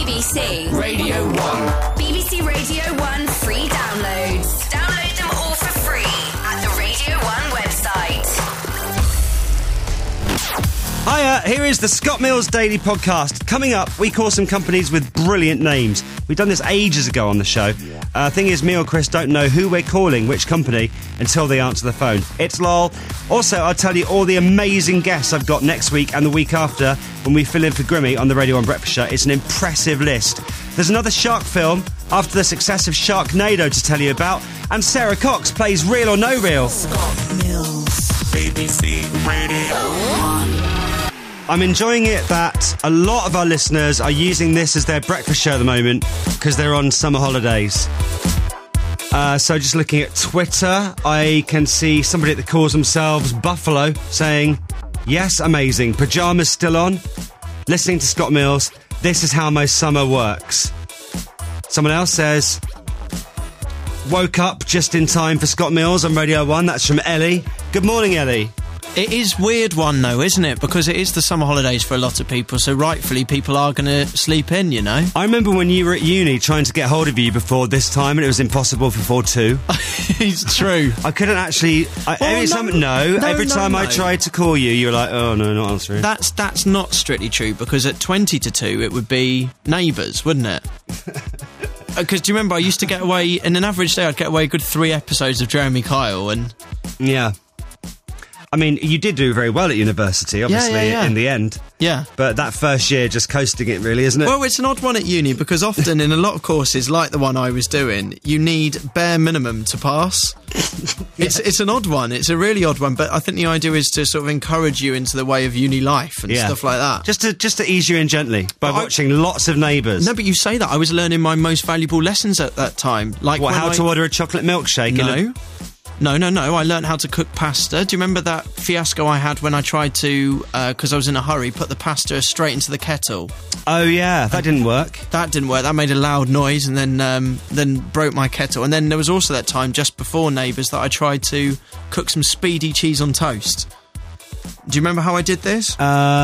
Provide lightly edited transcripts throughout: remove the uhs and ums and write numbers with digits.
BBC Radio 1. BBC Radio 1 free downloads. Download them all for free at the Radio 1 website. Hiya, here is the Scott Mills Daily Podcast. Coming up, we call some companies with brilliant names. We've done this ages ago on the show. Thing is, me or Chris don't know who we're calling, which company, until they answer the phone. It's lol. Also, I'll tell you all the amazing guests I've got next week and the week after when we fill in for Grimmy on the Radio 1 Breakfast Show. It's an impressive list. There's another shark film after the success of Sharknado to tell you about, and Sarah Cox plays Real or No Real. Scott Mills, BBC Radio 1. I'm enjoying it that a lot of our listeners are using this as their breakfast show at the moment because they're on summer holidays. So just looking at Twitter, I can see somebody that calls themselves Buffalo saying, yes, amazing, pyjamas still on, listening to Scott Mills, this is how my summer works. Someone else says, woke up just in time for Scott Mills on Radio 1, that's from Ellie. Good morning, Ellie. It is weird one, though, isn't it? Because it is the summer holidays for a lot of people, so rightfully people are going to sleep in, you know? I remember when you were at uni trying to get hold of you before this time, and it was impossible before 2. It's true. I couldn't actually... every time I tried to call you, you were like, oh, no, not answering. That's not strictly true, because at 20 to 2, it would be Neighbours, wouldn't it? Because do you remember, I used to get away... In an average day, I'd get away a good 3 episodes of Jeremy Kyle, and... Yeah. I mean, you did do very well at university, obviously, in the end. Yeah. But that first year, just coasting it, really, isn't it? Well, it's an odd one at uni, because often in a lot of courses, like the one I was doing, you need bare minimum to pass. It's an odd one. It's a really odd one, but I think the idea is to sort of encourage you into the way of uni life and stuff like that. Just to ease you in gently, by watching lots of Neighbours. No, but you say that. I was learning my most valuable lessons at that time. Like how to order a chocolate milkshake? No. I learned how to cook pasta. Do you remember that fiasco I had when I tried to, because I was in a hurry, put the pasta straight into the kettle? Oh, yeah, that didn't work. That didn't work. That made a loud noise and then broke my kettle. And then there was also that time just before Neighbours that I tried to cook some speedy cheese on toast. Do you remember how I did this?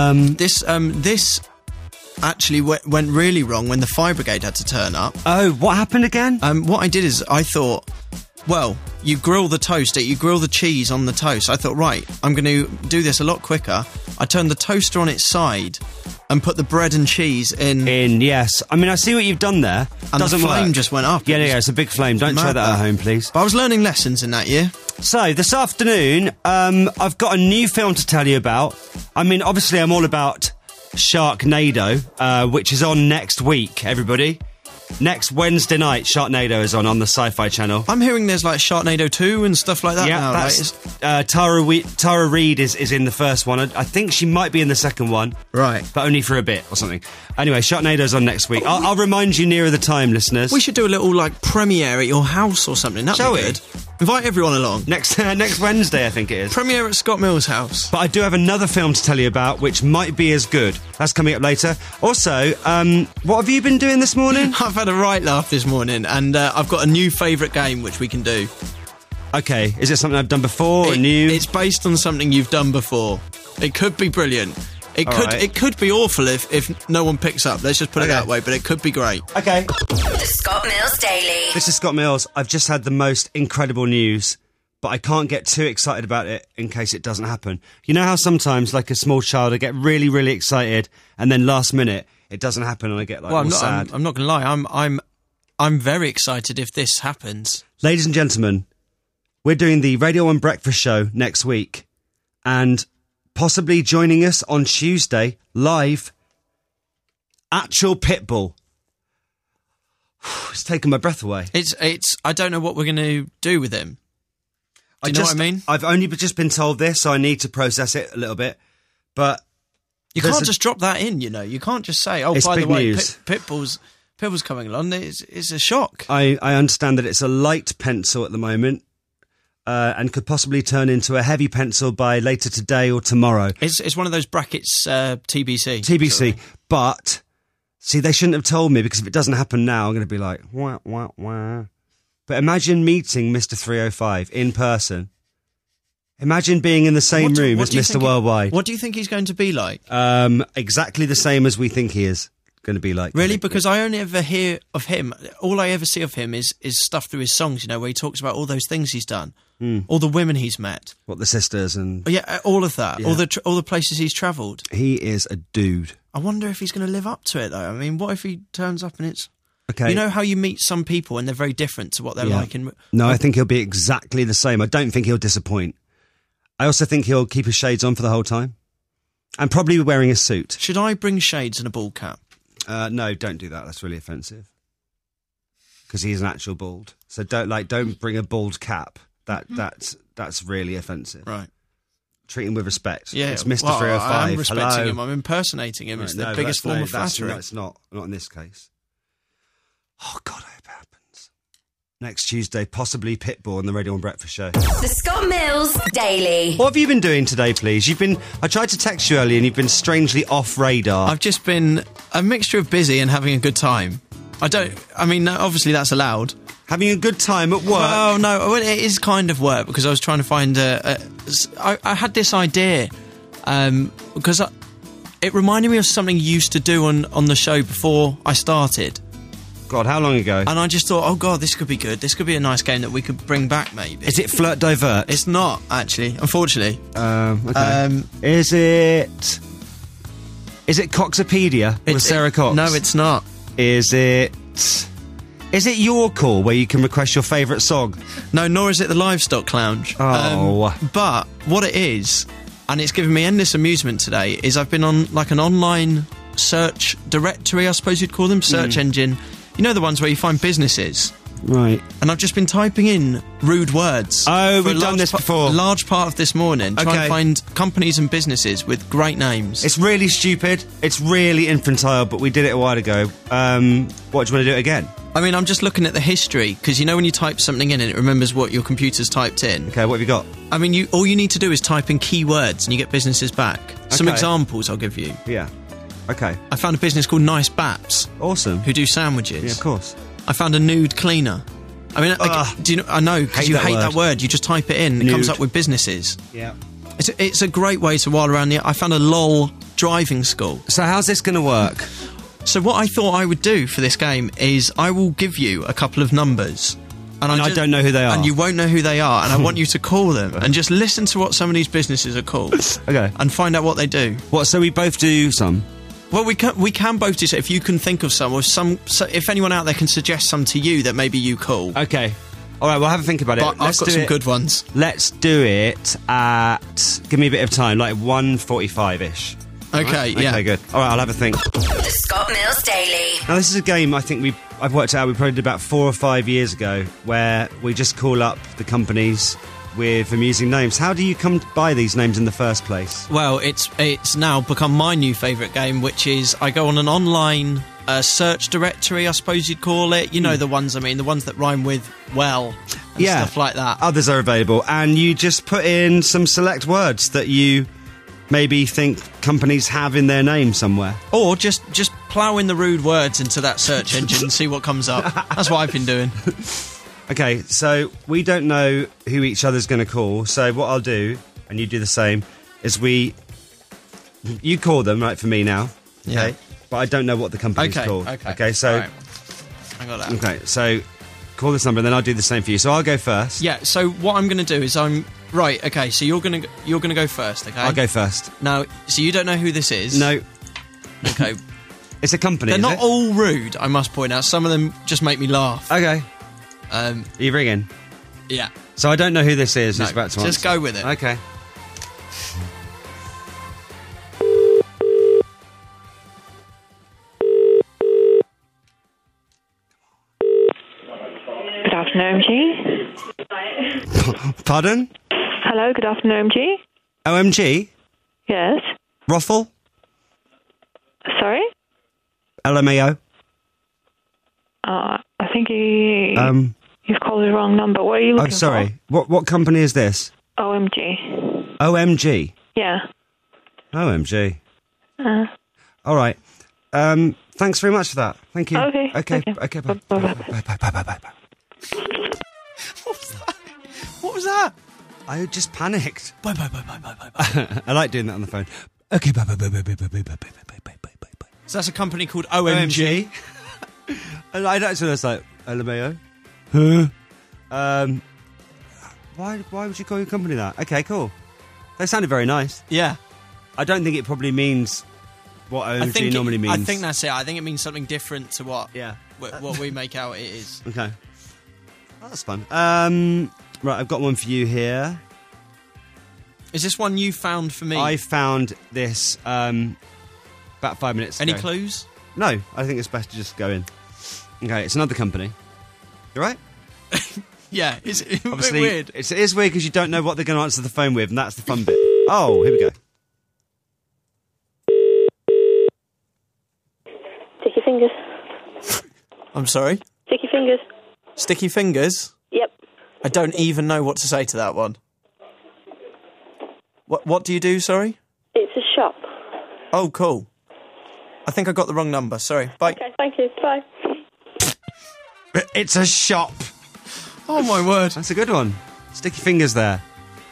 This actually went really wrong when the fire brigade had to turn up. Oh, what happened again? What I did is I thought... Well, you grill the toast, you grill the cheese on the toast. I thought, right, I'm going to do this a lot quicker. I turned the toaster on its side and put the bread and cheese in. Yes. I mean, I see what you've done there. And the flame just went up. Yeah, it's a big flame. Don't try that at home, please. But I was learning lessons in that year. So, this afternoon, I've got a new film to tell you about. I mean, obviously, I'm all about Sharknado, which is on next week, everybody. Next Wednesday night, Sharknado is on the Sci-Fi Channel. I'm hearing there's like Sharknado 2 and stuff like that now, right? Tara Reid is in the first one. I think she might be in the second one. Right. But only for a bit or something. Anyway, Sharknado's on next week. I'll remind you nearer the time, listeners. We should do a little, premiere at your house or something. That'd be good. Invite everyone along. Next Wednesday, I think it is. Premiere at Scott Mills' house. But I do have another film to tell you about, which might be as good. That's coming up later. Also, what have you been doing this morning? I've had a right laugh this morning, and I've got a new favourite game which we can do. Okay, is it something I've done before or new? It's based on something you've done before. It could be brilliant. It could be awful if no one picks up. Let's just put it that way, but it could be great. Okay. The Scott Mills Daily. This is Scott Mills. I've just had the most incredible news, but I can't get too excited about it in case it doesn't happen. You know how sometimes, like a small child, I get really, really excited, and then last minute it doesn't happen, and I get all sad. I'm not going to lie. I'm very excited if this happens. Ladies and gentlemen, we're doing the Radio 1 Breakfast Show next week, and possibly joining us on Tuesday, live, actual Pitbull. It's taken my breath away. It's. I don't know what we're going to do with him. Do you know what I mean? I've only just been told this, so I need to process it a little bit. But you can't just drop that in, you know. You can't just say, "Oh, by the way, Pitbull's coming along." It's a shock. I understand that it's a light pencil at the moment. And could possibly turn into a heavy pencil by later today or tomorrow. It's one of those brackets, TBC. TBC. But, see, they shouldn't have told me, because if it doesn't happen now, I'm going to be like, wah, wah, wah. But imagine meeting Mr. 305 in person. Imagine being in the same room as Mr. Worldwide. What do you think he's going to be like? Exactly the same as we think he is. going to be like. Really? Because I only ever hear of him. All I ever see of him is stuff through his songs, where he talks about all those things he's done. All the women he's met. What, the sisters and... Yeah, all of that. Yeah. All the places he's travelled. He is a dude. I wonder if he's going to live up to it, though. I mean, what if he turns up and it's... Okay. You know how you meet some people and they're very different to what they're like in... No, I think he'll be exactly the same. I don't think he'll disappoint. I also think he'll keep his shades on for the whole time. And probably wearing a suit. Should I bring shades and a bald cap? No, don't do that. That's really offensive. Because he's an actual bald. So don't bring a bald cap. That's really offensive. Right. Treat him with respect. Yeah, it's Mr. 305. I'm respecting Hello. him. I'm impersonating him. It's Right, the biggest form of that's flattery. It's not in this case. Oh, God, I hope it happens. Next Tuesday, possibly Pitbull on the Radio 1 Breakfast Show. The Scott Mills Daily. What have you been doing today, please? I tried to text you earlier and you've been strangely off radar. I've just been a mixture of busy and having a good time. Obviously that's allowed. Having a good time at work? Oh, no, it is kind of work because I was trying to find I had this idea because it reminded me of something you used to do on the show before I started. God, how long ago? And I just thought, oh, God, this could be good. This could be a nice game that we could bring back, maybe. Is it Flirt Divert? It's not, actually, unfortunately. Okay. Is it Coxopedia with Sarah Cox? No, it's not. Is it Your Call, where you can request your favourite song? No, nor is it the Livestock Lounge. Oh. But what it is, and it's given me endless amusement today, is I've been on like an online search directory, I suppose you'd call them, search engine. You know the ones where you find businesses? Right. And I've just been typing in rude words. Oh, for we've done this before. A large part of this morning, trying Okay. to find companies and businesses with great names. It's really stupid. It's really infantile, but we did it a while ago. What, do you want to do it again? I mean, I'm just looking at the history, because you know when you type something in and it remembers what your computer's typed in? Okay, what have you got? I mean, all you need to do is type in keywords and you get businesses back. Some Okay. examples I'll give you. Yeah. Okay. I found a business called Nice Baps, Awesome. who do sandwiches. Yeah, of course. I found a nude cleaner. I mean, do you know? I know, because you hate that word. You just type it in, it comes Nude. up with businesses. Yeah. It's a great way to while around I found a LOL driving school. So how's this going to work? So what I thought I would do for this game is I will give you a couple of numbers. And I don't know who they are. And you won't know who they are. And I want you to call them and just listen to what some of these businesses are called. Okay. And find out what they do. What, so we both do some? Well, we can both do so. If you can think of some, or if anyone out there can suggest some to you that maybe you call. Okay. All right, we'll have a think about it. But I've got some good ones. Let's do it at... Give me a bit of time, like 1:45-ish. Okay, Right? yeah. Okay, good. All right, I'll have a think. The Scott Mills Daily. Now, this is a game I think I've worked out we probably did about 4 or 5 years ago, where we just call up the companies with amusing names. How do you come by these names in the first place? Well, it's now become my new favourite game, which is I go on an online search directory, I suppose you'd call it. You know the ones, the ones that rhyme with well and stuff like that. Others are available, and you just put in some select words that you maybe think companies have in their name somewhere. Or just plough in the rude words into that search engine and see what comes up. That's what I've been doing. Okay, so we don't know who each other's going to call, so what I'll do, and you do the same, is you call them, right, for me now, okay? Yeah. But I don't know what the company's called. Okay, so... right. I got that. Okay, so call this number, and then I'll do the same for you. So I'll go first. Yeah, so what I'm going to do is Right, okay, so you're gonna go first, okay? I'll go first. Now, so you don't know who this is? No. Okay. It's a company, They're is not it? all rude, I must point out. Some of them just make me laugh. Okay. Are you ringing? Yeah. So I don't know who this is. No, It's about to just answer. go with it. Okay. Good afternoon, OMG. Pardon? Hello, good afternoon, OMG. OMG? Yes. Roffle? Sorry? LMAO? I think you've called the wrong number. What are you looking Oh, sorry. What company is this? for? OMG. OMG? Yeah. OMG. All right. Thanks very much for that. Thank you. Okay. Okay. Okay. Okay. Bye. Bye-bye. Bye. What was that? I just panicked. Bye. I like doing that on the phone. Okay. Bye. So that's a company called OMG. And I don't. So that's like LMAO. Huh? Why would you call your company that? Okay, cool. They sounded very nice. Yeah. I don't think it probably means what OMG normally means. I think that's it. I think it means something different to what Yeah. what we make out it is. Okay. Oh, that's fun. Right, I've got one for you here. Is this one you found for me? I found this about 5 minutes ago. Any clues? No, I think it's best to just go in. Okay, it's another company. You right? Yeah, it's a Obviously, bit weird. It is weird because you don't know what they're going to answer the phone with, and that's the fun bit. Oh, here we go. Sticky fingers. I'm sorry? Sticky fingers. Sticky fingers? Yep. I don't even know what to say to that one. What do you do, sorry? It's a shop. Oh, cool. I think I got the wrong number. Sorry. Bye. Okay, thank you. Bye. It's a shop. Oh, my word. That's a good one. Sticky fingers there.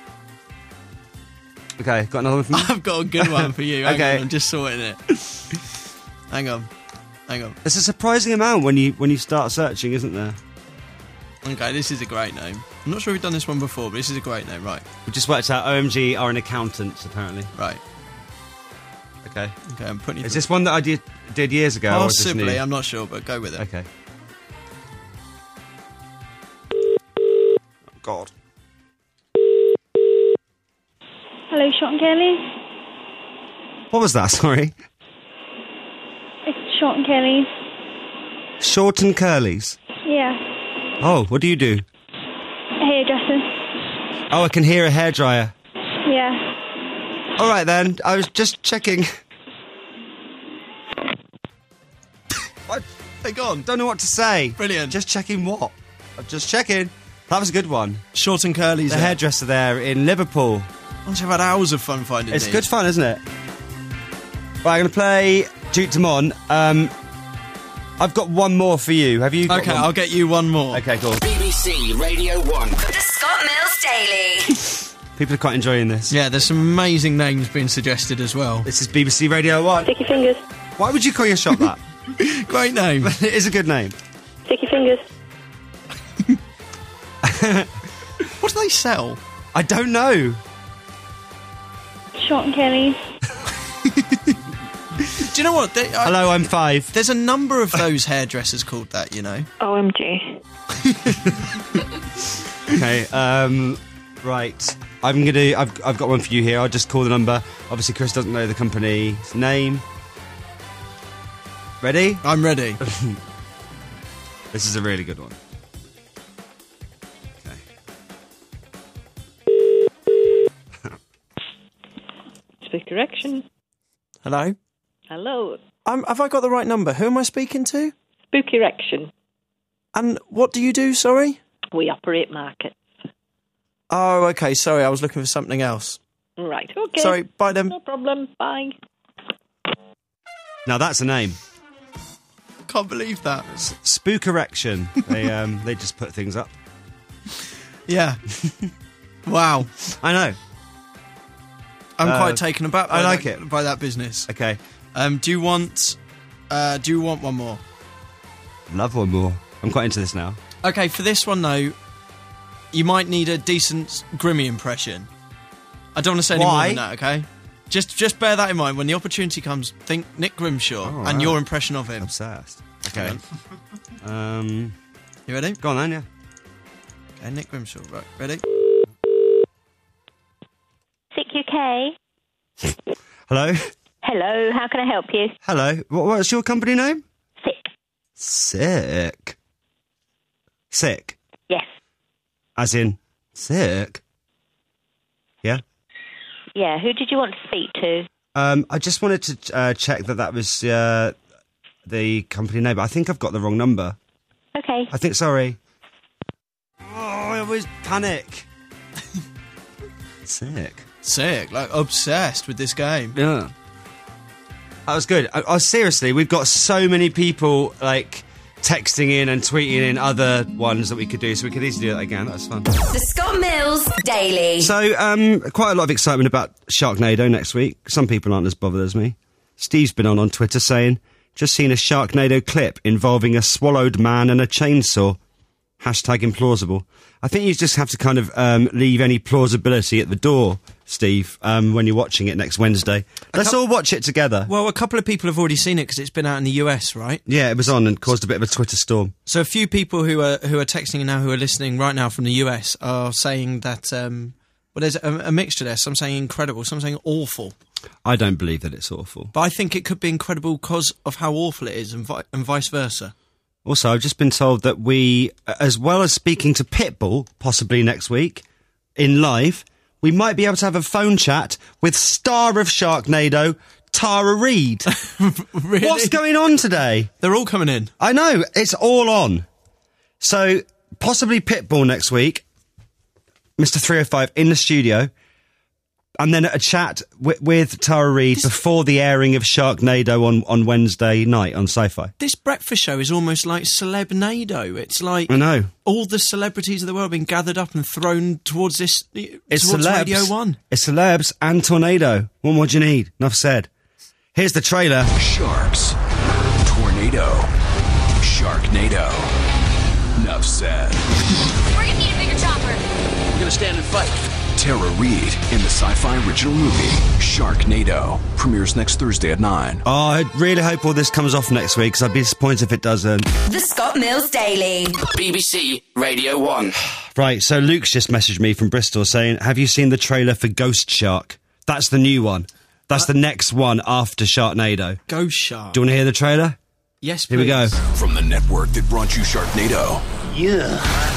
Okay, got another one for you? I've got a good one for you. Hang Okay. on, I'm just sorting it. Hang on. There's a surprising amount when you start searching, isn't there? Okay, this is a great name. I'm not sure we've done this one before, but this is a great name. Right. We just worked out OMG are an accountants, apparently. Right. Okay. Okay, I'm putting you Is through. this one that I did years ago? or is this Possibly, new? I'm not sure, but go with it. Okay. Oh, God. Hello, Short and Kelly's. What was that? Sorry. It's Short and Kelly's. Short and curlies. Yeah. Oh, what do you do? Hairdresser. Oh, I can hear a hairdryer. Yeah. All right then. I was just checking. What? Hang on. Don't know what to say. Brilliant. Just checking what? I'm just checking. That was a good one. Short and curlies. The hairdresser there in Liverpool. I've had hours of fun finding It's these. good fun, isn't it? Right, I'm going to play Duke Dumont. I've got one more for you. Have you got Okay, one? I'll get you one more. Okay, cool. BBC Radio 1. The Scott Mills Daily. People are quite enjoying this. Yeah, there's some amazing names being suggested as well. This is BBC Radio 1. Sticky fingers. Why would you call your shop that? Great name. It is a good name. Sticky fingers. What do they sell? I don't know. Short and Kelly's. Do you know what? Hello, I'm 5. There's a number of those hairdressers called that, you know. OMG. Okay, right. I'm gonna. I've got one for you here. I'll just call the number. Obviously, Chris doesn't know the company's name. Ready? I'm ready. This is a really good one. Okay. Speak correction. Hello? Hello. Have I got the right number? Who am I speaking to? Spooky Erection. And what do you do, sorry? We operate markets. Oh, okay, sorry, I was looking for something else. Right, okay. Sorry, bye then. No problem, bye. Now that's a name. Can't believe that. Spook Erection. They just put things up. Yeah. Wow. I know. I'm quite taken aback by I like that, it. by that business. Okay. Do you want one more? Love one more. I'm quite into this now. Okay, for this one though, you might need a decent Grimmy impression. I don't want to say any more Why? than that, okay? Just bear that in mind. When the opportunity comes, think Nick Grimshaw Oh, and right. your impression of him. Obsessed. Okay. You ready? Go on then, yeah. Okay, Nick Grimshaw. Right, ready? Sick UK. Hello? Hello, how can I help you? Hello. What's your company name? Sick. Sick. Sick. Yes. As in, sick. Yeah? Yeah, who did you want to speak to? I just wanted to check that was the company name, but I think I've got the wrong number. Okay. I think, sorry. Oh, I always panic. Sick. Sick. Like, obsessed with this game. Yeah. That was good. Seriously, we've got so many people, like, texting in and tweeting in other ones that we could do, so we could easily do that again. That was fun. The Scott Mills Daily. So, quite a lot of excitement about Sharknado next week. Some people aren't as bothered as me. Steve's been on Twitter saying, just seen a Sharknado clip involving a swallowed man and a chainsaw. Hashtag implausible. I think you just have to kind of leave any plausibility at the door, Steve, when you're watching it next Wednesday. Let's all watch it together. Well, a couple of people have already seen it because it's been out in the US, right? Yeah, it was on and caused a bit of a Twitter storm. So a few people who are texting now, who are listening right now from the US, are saying that well, there's a mixture there. Some saying incredible, some saying awful. I don't believe that it's awful, but I think it could be incredible because of how awful it is, and vice versa. Also, I've just been told that we, as well as speaking to Pitbull, possibly next week, in live, we might be able to have a phone chat with star of Sharknado, Tara Reid. Really? What's going on today? They're all coming in. I know, it's all on. So, possibly Pitbull next week, Mr. 305 in the studio, and then a chat with Tara Reid before the airing of Sharknado on Wednesday night on Sci-Fi. This breakfast show is almost like Celebnado. It's like I know all the celebrities of the world have been gathered up and thrown towards this. It's towards celebs. Radio 1. It's celebs and Tornado. What more do you need? Enough said. Here's the trailer. Sharks. Tornado. Sharknado. Enough said. We're gonna need a bigger chopper. We're gonna stand and fight. Tara Reid in the Sci-Fi original movie Sharknado premieres next Thursday at 9. Oh, I really hope all this comes off next week because I'd be disappointed if it doesn't. The Scott Mills Daily. BBC Radio 1. Right, so Luke's just messaged me from Bristol saying, have you seen the trailer for Ghost Shark? That's the new one. That's the next one after Sharknado. Ghost Shark. Do you want to hear the trailer? Yes, please. Here we go. From the network that brought you Sharknado. Yeah.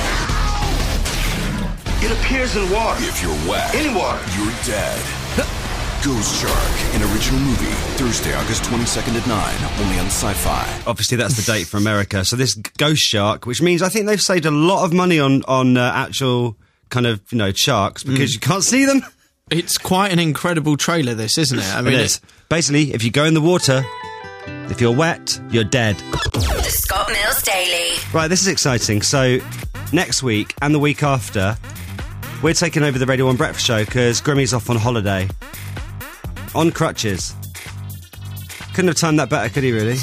It appears in water. If you're wet, in water, you're dead. Ghost Shark, an original movie, Thursday, August 22nd at 9, only on Sci-Fi. Obviously, that's the date for America. So this Ghost Shark, which means I think they've saved a lot of money on actual kind of, sharks because you can't see them. It's quite an incredible trailer, this, isn't it? I mean, it is. Basically, if you go in the water, if you're wet, you're dead. The Scott Mills Daily. Right, this is exciting. So next week and the week after, we're taking over the Radio 1 Breakfast Show because Grimmy's off on holiday. On crutches. Couldn't have timed that better, could he, really?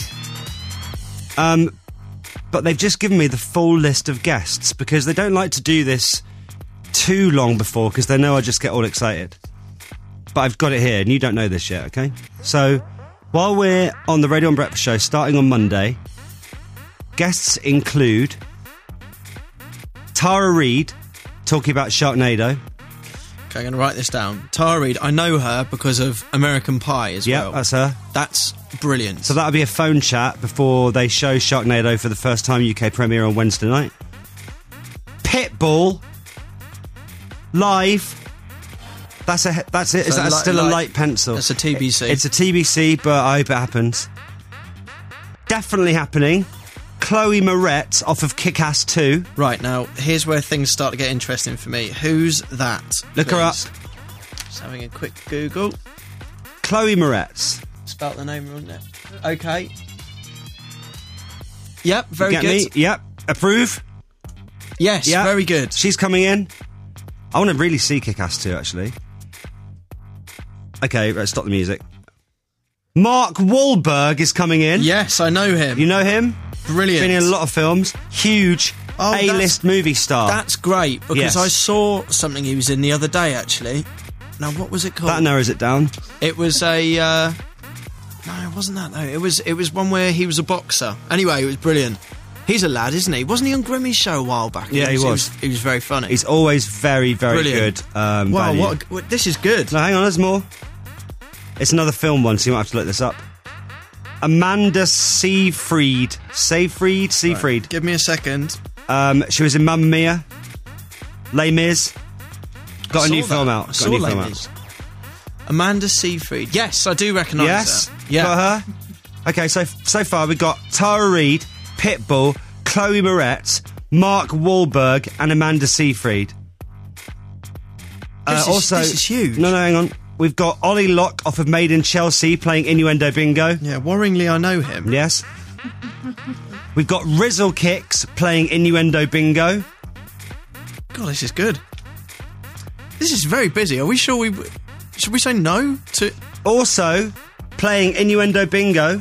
But they've just given me the full list of guests because they don't like to do this too long before because they know I just get all excited. But I've got it here and you don't know this yet, okay? So, while we're on the Radio 1 Breakfast Show starting on Monday, guests include Tara Reid, talking about Sharknado. Okay, I'm going to write this down. Tara Reid, I know her because of American Pie as well. Yeah, that's her. That's brilliant. So that'll be a phone chat before they show Sharknado for the first time, UK premiere on Wednesday night. Pitbull, live. That's it. Is that still a light pencil? That's a TBC. It's a TBC, but I hope it happens. Definitely happening. Chloe Moretz off of Kick-Ass 2. Right, now, here's where things start to get interesting for me. Who's that? Look her up. Just having a quick Google. Chloe Moretz. Spelt the name wrong there. Okay. Yep, very Get good. me? Yep. Approve? Yes, Yep. very good. She's coming in. I want to really see Kick-Ass 2, actually. Okay, let's stop the music. Mark Wahlberg is coming in. Yes, I know him. You know him? Brilliant. Been in a lot of films. Huge A-list movie star. That's great, because Yes. I saw something he was in the other day, actually. Now, what was it called? That narrows it down. It was a... no, it wasn't that, though. It was one where he was a boxer. Anyway, it was brilliant. He's a lad, isn't he? Wasn't he on Grimmy's show a while back? Yeah, he was. He was very funny. He's always very, very Brilliant. good. Wow, value. what this is good. No, hang on, there's more. It's another film one, so you might have to look this up. Amanda Seyfried. Seyfried? Right, give me a second. She was in Mamma Mia. Les Mis. Got a new film out. Got a new film out. Amanda Seyfried. Yes, I do recognise Yes? her. Yeah. Got her? Okay, so far we've got Tara Reid, Pitbull, Chloe Moretz, Mark Wahlberg, and Amanda Seyfried. This is huge. No, hang on. We've got Ollie Locke off of Made in Chelsea playing Innuendo Bingo. Yeah, worryingly, I know him. Yes. We've got Rizzle Kicks playing Innuendo Bingo. God, this is good. This is very busy. Are we sure should we say no to... Also, playing Innuendo Bingo,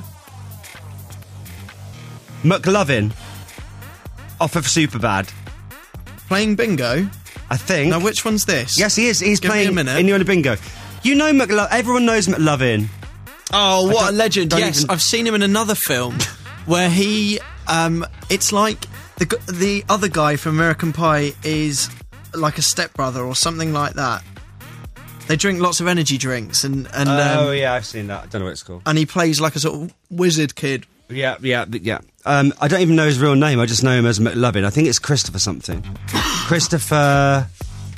McLovin off of Superbad. Playing bingo? I think. Now, which one's this? Yes, he is. He's Give me playing a minute. Innuendo Bingo. You know everyone knows McLovin. Oh, what a legend. don't Yes, even- I've seen him in another film where he, it's like the other guy from American Pie is like a stepbrother or something like that. They drink lots of energy drinks and yeah, I've seen that. I don't know what it's called. and he plays like a sort of wizard kid. Yeah. I don't even know his real name. I just know him as McLovin. I think it's Christopher something. Christopher...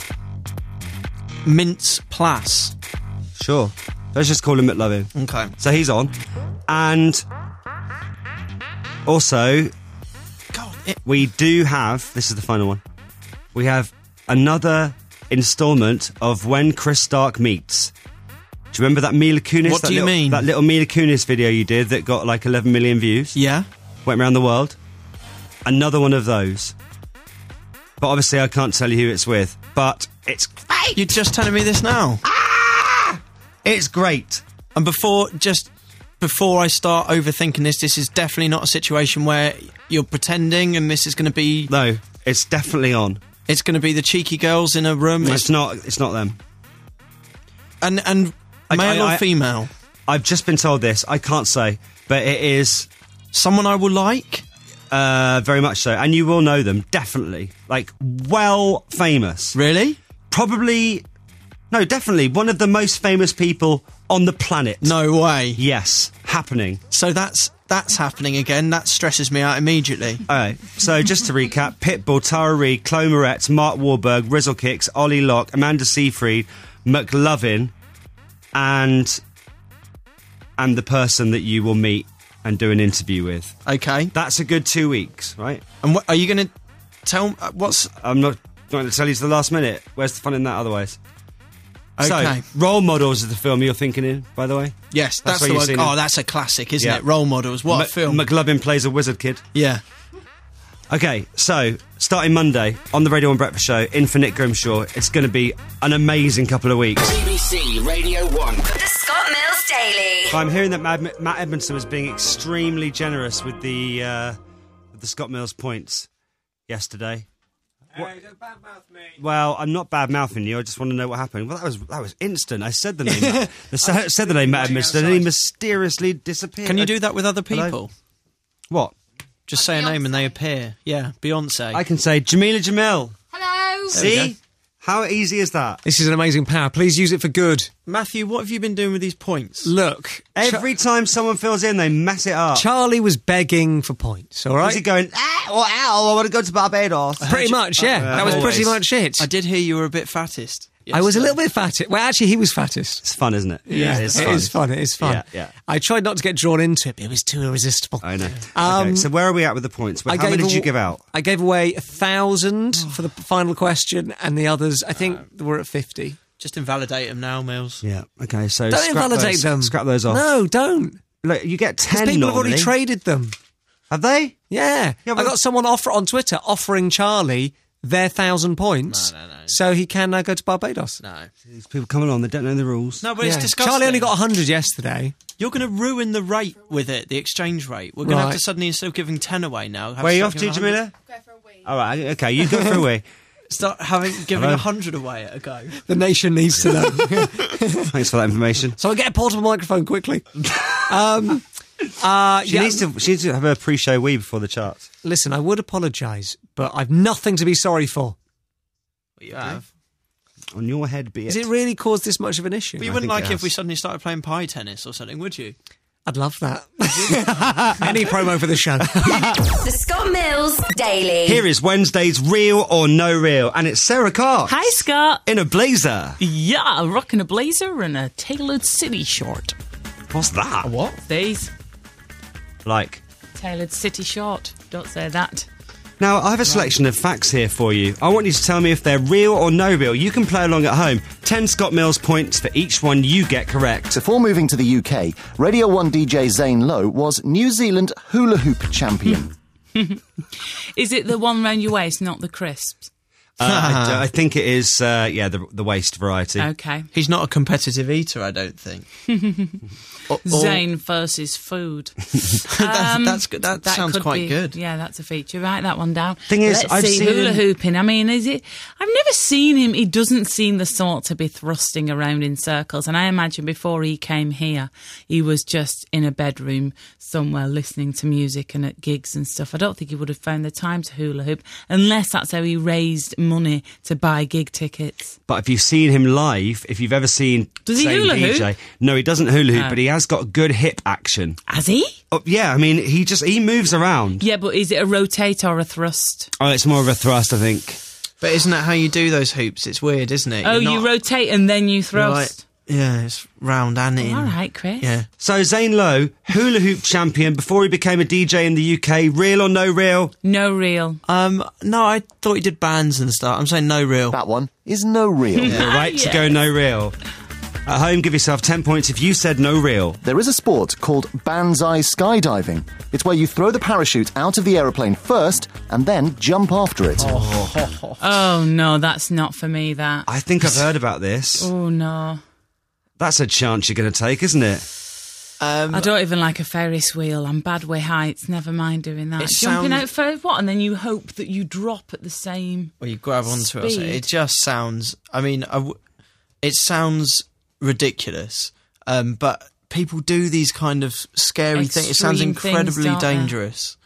Mintz-Plasse. Sure. Let's just call him McLovin. Okay. So he's on. And also, we do have... This is the final one. We have another instalment of When Chris Stark Meets. Do you remember that Mila Kunis? What do you mean? That little Mila Kunis video you did that got like 11 million views? Yeah. Went around the world. Another one of those. But obviously I can't tell you who it's with. But it's great! You're just telling me this now? It's great. And before I start overthinking this is definitely not a situation where you're pretending and this is going to be... No, it's definitely on. It's going to be the cheeky girls in a room. It's not them. And male or female? I've just been told this. I can't say. But it is... Someone I will like? Very much so. And you will know them, definitely. Like, well famous. Really? Probably... No, definitely. One of the most famous people on the planet. No way. Yes. Happening. So that's happening again. That stresses me out immediately. All right. So just to recap, Pitbull, Tara Reid, Chloe Moretz, Mark Wahlberg, Rizzle Kicks, Ollie Locke, Amanda Seyfried, McLovin, and the person that you will meet and do an interview with. Okay. That's a good 2 weeks, right? And what are you going to tell... what's... I'm not going to tell you to the last minute. Where's the fun in that otherwise? Okay. So, Role Models is the film you're thinking in, by the way? Yes, that's where the you've one. seen Oh, it. that's a classic, isn't Yeah. it? Role Models. What a film. McLovin plays a wizard kid. Yeah. Okay, so, starting Monday, on the Radio 1 Breakfast Show, Infinite Grimshaw, it's going to be an amazing couple of weeks. BBC Radio 1. The Scott Mills Daily. I'm hearing that Matt Edmondson was being extremely generous with the Scott Mills points yesterday. Hey, don't badmouth me. Well, I'm not bad-mouthing you. I just want to know what happened. Well, that was instant. I said the name. Said the name Matt Edmondson, and he mysteriously disappeared. Can you do that with other people? What? Just say a name and they appear. Yeah, Beyonce. I can say Jamila Jamil. Hello. See? How easy is that? This is an amazing power. Please use it for good. Matthew, what have you been doing with these points? Look, Every time someone fills in, they mess it up. Charlie was begging for points, all right? Was he going, I want to go to Barbados? Pretty much, yeah. That was pretty much it. I did hear you were a bit fattest. I was a little bit fattest. Well, actually, he was fattest. It's fun, isn't it? Yeah, it is fun. It is fun. Yeah. I tried not to get drawn into it, but it was too irresistible. I know. Okay, so where are we at with the points? How many did you give out? I gave away 1,000 for the final question, and the others, I think, were at 50. Just invalidate them now, Mills. Yeah, okay, so Don't invalidate them. Scrap those off. No, don't. Look, you get 10 People normally. have already traded them. Have they? Yeah. Yeah, I but- got someone on Twitter offering Charlie their 1,000 points. No. So he can now go to Barbados. No. These people coming on, they don't know the rules. No, but it's disgusting. Charlie only got 100 yesterday. You're going to ruin the rate with it, the exchange rate. We're going to have to suddenly, instead of giving 10 away now... Where are you off to, Jamila? Go for a wee. All right, okay, you go for a wee. Start giving 100 away at a go. The nation needs to know. Thanks for that information. So I get a portable microphone quickly. She needs to have a pre-show wee before the charts. Listen, I would apologise, but I've nothing to be sorry for. What you have. On your head be it. Does it really cause this much of an issue? But you wouldn't like it if we suddenly started playing pie tennis or something, would you? I'd love that. Any promo for the show. The Scott Mills Daily. Here is Wednesday's Real or No Real, and it's Sarah Carr. Hi, Scott. In a blazer. Yeah, rocking a blazer and a tailored city short. What's that? What? These. Like. Tailored city short. Don't say that. Now, I have a selection of facts here for you. I want you to tell me if they're real or no real. You can play along at home. 10 Scott Mills points for each one you get correct. Before moving to the UK, Radio 1 DJ Zane Lowe was New Zealand hula hoop champion. Is it the one round your waist, not the crisps? I think it is, the waste variety. Okay. He's not a competitive eater, I don't think. Zane versus food. That's good. That sounds quite good. Yeah, that's a feature. Write that one down. Thing is, Let's I've see, seen hula him- hooping. I mean, is it? I've never seen him. He doesn't seem the sort to be thrusting around in circles. And I imagine before he came here, he was just in a bedroom somewhere listening to music and at gigs and stuff. I don't think he would have found the time to hula hoop unless that's how he raised money to buy gig tickets. But if you've seen him live, if you've ever seen Does he Zane hula hoop? DJ, no, he doesn't hula hoop, Oh. but he has got good hip action. Has he? Oh, yeah, I mean, he moves around. Yeah, but is it a rotate or a thrust? Oh, it's more of a thrust, I think. But isn't that how you do those hoops? It's weird, isn't it? Oh, You're you not- rotate and then you you're thrust. yeah, it's round and in. All right, Chris. Yeah. So Zane Lowe, hula hoop champion before he became a DJ in the UK. Real or no real? No real. No, I thought he did bands and stuff. I'm saying no real. That one is no real. You're right to go no real. At home, give yourself 10 points if you said no real. There is a sport called banzai skydiving. It's where you throw the parachute out of the aeroplane first and then jump after it. Oh, no, that's not for me, that. I think I've heard about this. Oh, no. That's a chance you're going to take, isn't it? I don't even like a Ferris wheel. I'm bad with heights. Never mind doing that. It Jumping sounds- out for what? And then you hope that you drop at the same. Well, you grab onto it. or something. Speed. It just sounds. I mean, it sounns ridiculous. But people do these kind of scary things. It sounds Extreme things, incredibly don't they? dangerous.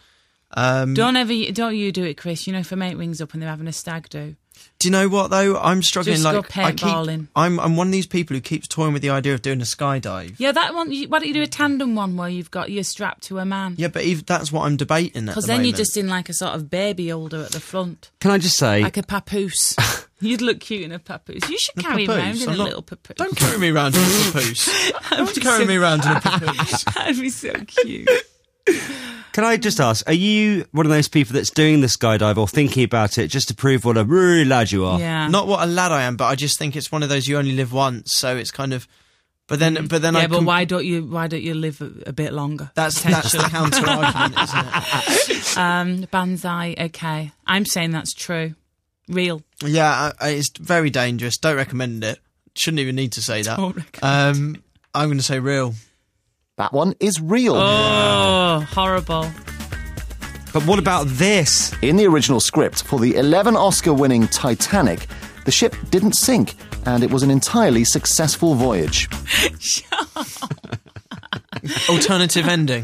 Don't you do it, Chris? You know, if a mate rings up and they're having a stag do. Do you know what though? I'm struggling. Just go like I paintballing. I'm one of these people who keeps toying with the idea of doing a skydive. Yeah, that one. Why don't you do a tandem one where you're strapped to a man? Yeah, but that's what I'm debating at Because the then moment. you're just in like a sort of baby holder at the front. Can I just say... Like a papoose. You'd look cute in a papoose. You should carry him around in a little papoose. Don't carry me around in a papoose. Don't carry me around in a papoose. That'd be so cute. Can I just ask, are you one of those people that's doing the skydive or thinking about it just to prove what a really lad you are? Yeah. Not what a lad I am, but I just think it's one of those you only live once, so it's kind of. But then Yeah, but why don't you live a bit longer? That's the counter argument, isn't it? Banzai. Okay, I'm saying that's true. Real. Yeah, it's very dangerous. Don't recommend it. Shouldn't even need to say that. Don't recommend I'm going to say real. That one is real. Oh, horrible. But what about this? In the original script for the 11 Oscar-winning Titanic, the ship didn't sink, and it was an entirely successful voyage. Alternative ending.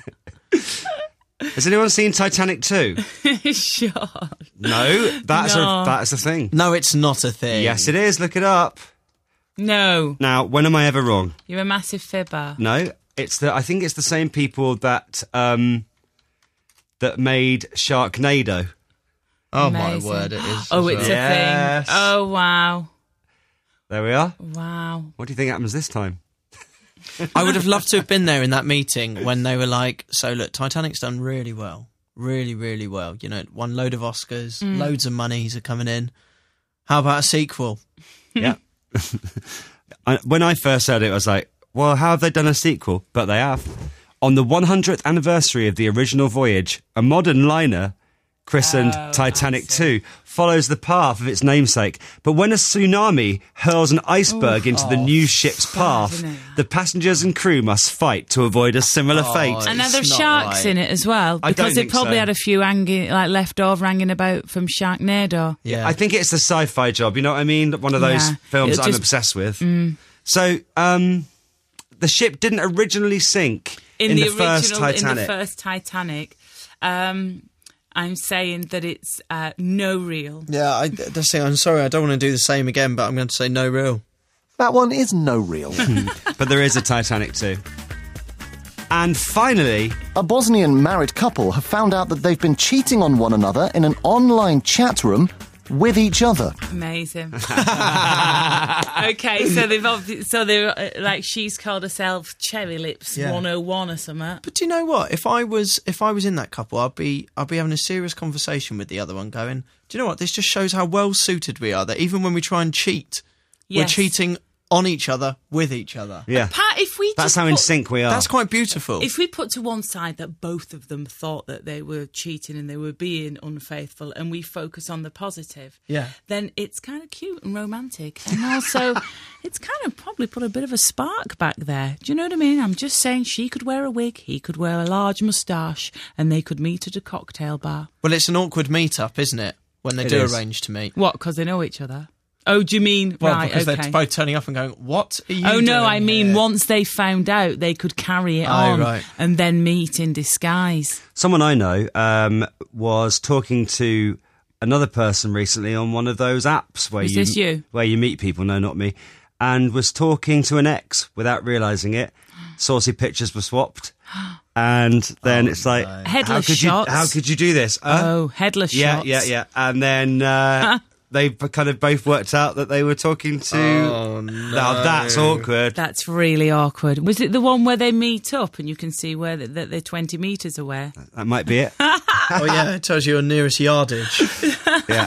Has anyone seen Titanic 2? Sure. No, that's No. that's a thing. No, it's not a thing. Yes, it is. Look it up. No, Now, when am I ever wrong? you're a massive fibber. No, I think it's the same people that that made Sharknado. Oh Amazing. my word, it is. Oh, as it's well. a Yes. thing. Oh, wow. There we are. Wow. What do you think happens this time? I would have loved to have been there in that meeting when they were like, so look, Titanic's done really well. Really, really well. You know, it won load of Oscars, loads of monies are coming in. How about a sequel? Yeah. When I first heard it, I was like, well, how have they done a sequel? But they have. On the 100th anniversary of the original voyage, a modern liner, christened Titanic 2, follows the path of its namesake. But when a tsunami hurls an iceberg into the new ship's path, isn't it? the passengers and crew must fight to avoid a similar fate. And now It's there's not sharks right. in it as well, I don't because it think probably so. had a few left over hanging about from Sharknado. Yeah. I think it's the sci-fi job, you know what I mean? One of those Yeah. films It'll I'm just- obsessed with. So, the ship didn't originally sink in the first Titanic. In the first Titanic. I'm saying that it's no real. Yeah, that's the thing. I'm sorry, I don't want to do the same again, but I'm going to say no real. That one is no real. But there is a Titanic too. And finally, A Bosnian married couple have found out that they've been cheating on one another in an online chat room with each other. Amazing. Okay, so they're like she's called herself Cherry Lips 101 or something. But do you know what? If I was in that couple, I'd be having a serious conversation with the other one, going, do you know what? This just shows how well suited we are. That even when we try and cheat, we're Yes. cheating on each other, with each other. Yeah. Pat, if we That's just how in put- sync we are. That's quite beautiful. If we put to one side that both of them thought that they were cheating and they were being unfaithful, and we focus on the positive, Yeah. then it's kind of cute and romantic. And also, it's kind of probably put a bit of a spark back there. Do you know what I mean? I'm just saying she could wear a wig, he could wear a large moustache, and they could meet at a cocktail bar. Well, it's an awkward meet-up, isn't it? When they It do is. arrange to meet. What, because they know each other? Oh, do you mean, Well, right, because okay. they're both turning up and going, what are you Oh, doing no, I mean, here? once they found out, they could carry it Oh, on right. and then meet in disguise. Someone I know was talking to another person recently on one of those apps where Was this you? where you meet people. No, not me. And was talking to an ex without realising it. Saucy pictures were swapped. And then it's like, Headless shots. How could you do this? Headless yeah, shots. Yeah. And then they kind of both worked out that they were talking to. Oh, no. Now that's awkward. That's really awkward. Was it the one where they meet up and you can see where they're 20 metres away? That might be it. Oh, yeah, it tells you your nearest yardage. Yeah.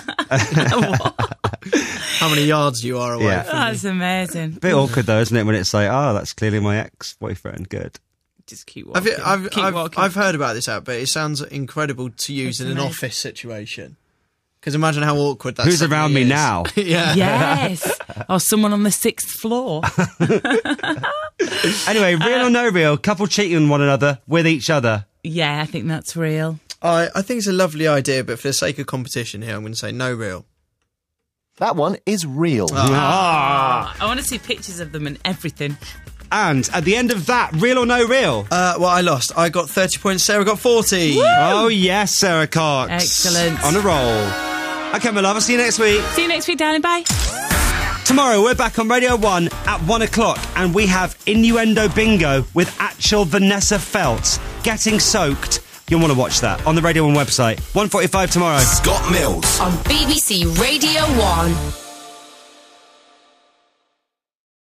How many yards you are away Yeah. from That's amazing. Bit awkward though, isn't it? When it's like, oh, that's clearly my ex-boyfriend. Good. Just keep walking. I've heard about this app, but it sounds incredible to use in an amazing. office situation. Because imagine how awkward that Who's suddenly around me is. now? Yeah. Yes. Or someone on the 6th floor. Anyway, real or no real, couple cheating on one another with each other. Yeah, I think that's real. I think it's a lovely idea, but for the sake of competition here, I'm going to say no real. That one is real. I want to see pictures of them and everything. And at the end of that, real or no real? Well, I lost. I got 30 points. Sarah got 40. Woo! Oh, yes, Sarah Cox. Excellent. On a roll. Okay, my love, I'll see you next week. See you next week, darling. Bye. Tomorrow, we're back on Radio 1 at 1 o'clock, and we have Innuendo Bingo with actual Vanessa Feltz getting soaked. You'll want to watch that on the Radio 1 website. 1:45 tomorrow. Scott Mills. On BBC Radio 1.